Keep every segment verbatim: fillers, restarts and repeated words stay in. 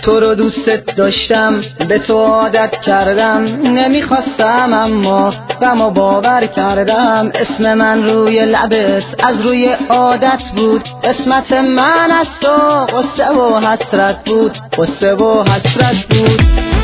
تو رو دوستت داشتم، به تو عادت کردم، نمیخواستم اما غم و باور کردم. اسم من روی لبت از روی عادت بود، قسمت من از تو غصه و حسرت بود، غصه و حسرت بود.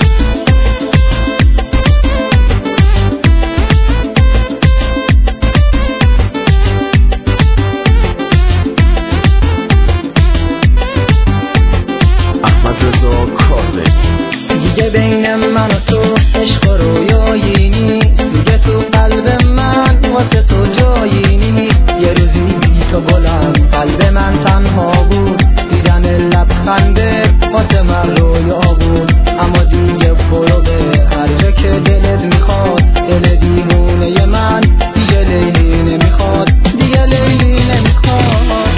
دیگه بین من و تو عشق و رویایی نیست، دیگه تو قلب من واسه تو جایی نیست. یه روزی بی تو گلم قلب من تنها بود، دیدن لبخنده واسه من رویا بود. اما دیگه برو به هر جا که دلت میخواد، دل دیوونه من دیگه لیلی نمیخواد، دیگه لیلی نمیخواد.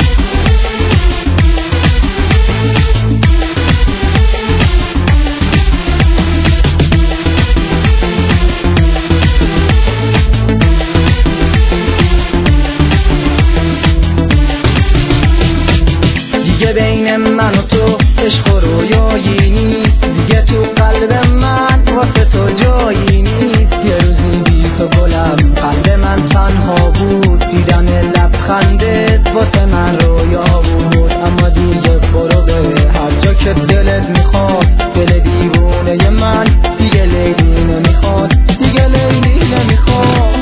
بین من و تو عشق و رویایی نیست، دیگه تو قلب من واسه تو جایی نیست. یه روزی بی تو گلم قلب من تنها بود، دیدن لبخندت واسه من رویا بود. اما دیگه برو به هر جا که دلت میخواد، دل دیوونه من دیگه لیلی نمیخواد، دیگه لیلی نمیخواد.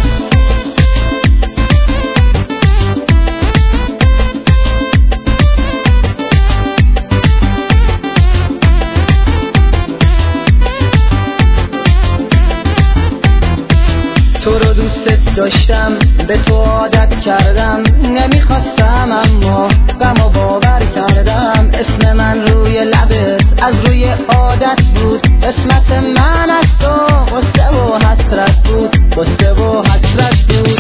تو رو دوستت داشتم، به تو عادت کردم، نمیخواستم اما غم و باور کردم. اسم من روی لبت از روی عادت بود، قسمت من از تو غصه و حسرت بود، غصه و حسرت بود.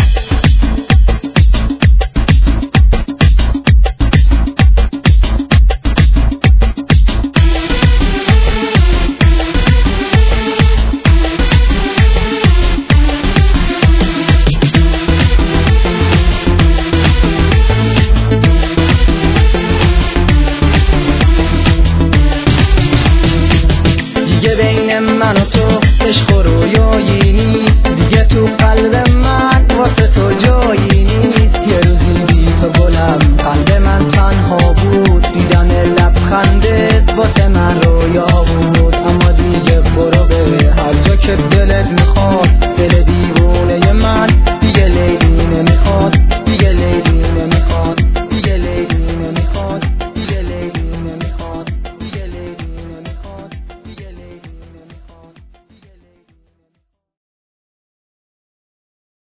بین من و تو عشق و رویایی نیست، دیگه تو قلب من واسه تو جایی نیست. یه روزی بی تو گلم قلب من تنها بود، دیدن لبخندت واسه من رویا بود. اما دیگه برو به هر جا که